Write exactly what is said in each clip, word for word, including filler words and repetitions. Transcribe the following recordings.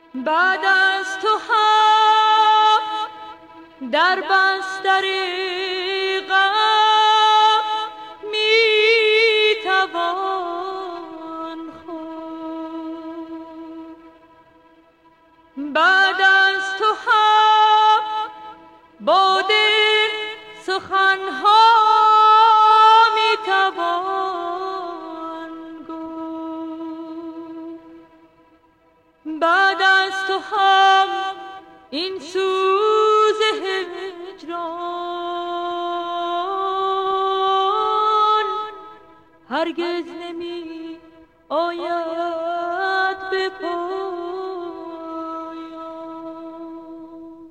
بعد از تو هم در بستر غم میتوان خورد. بعد از تو هم با دل سخنها میتوان گفت. بعد از تو هم این سوز هجران هرگز نمی آید به پایان.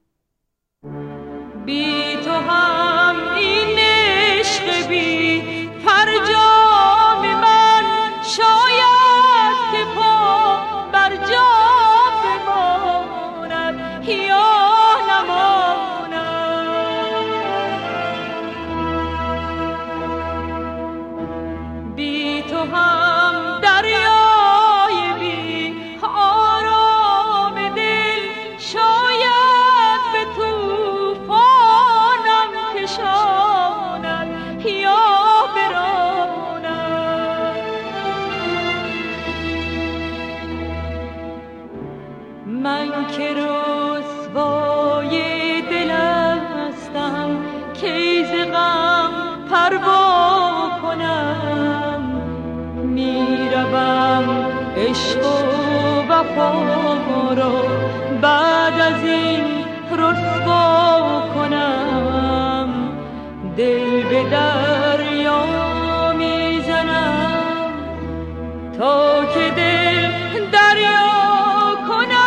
بی تو هم این عشق بی فرجام من شاید که پا بر جا بماند یا نماند. بی تو هم دریای بی آرام دل شاید به طوفانم کشاند یا براند. من که رسوای دل هستم کی ز غم پروا کنم. میروم عشق و وفا را بعد از این رسوا کنم. دل به دریا میزنم تا که دل دریا کنم.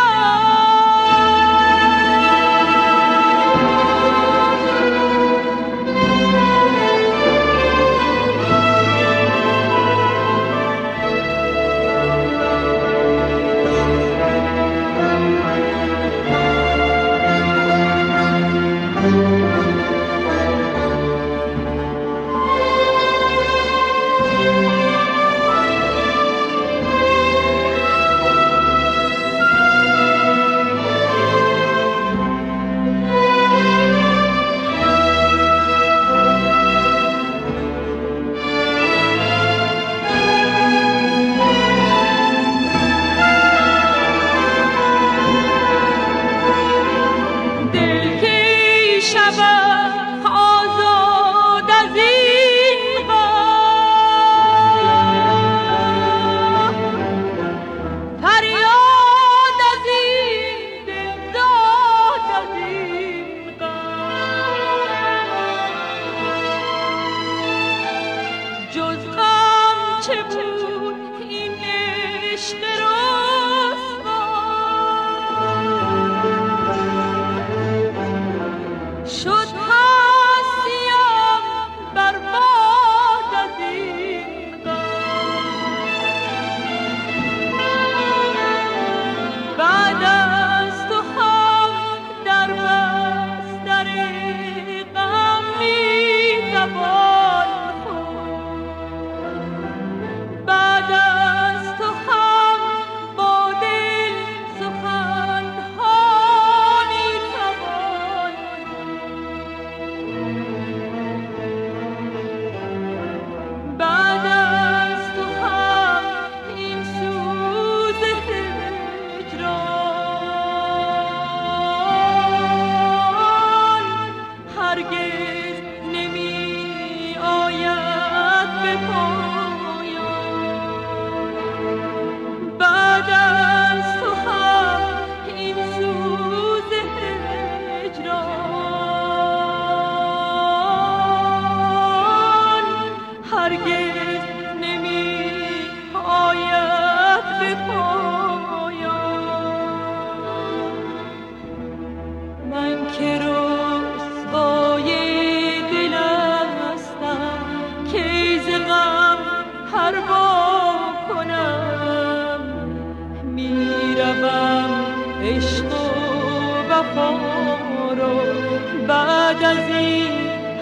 بعد از این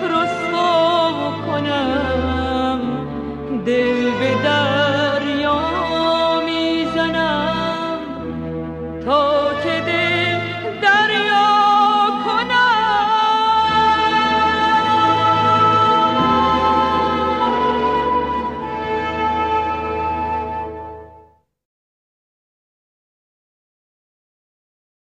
رسوا کنم. دل به دریا میزنم تا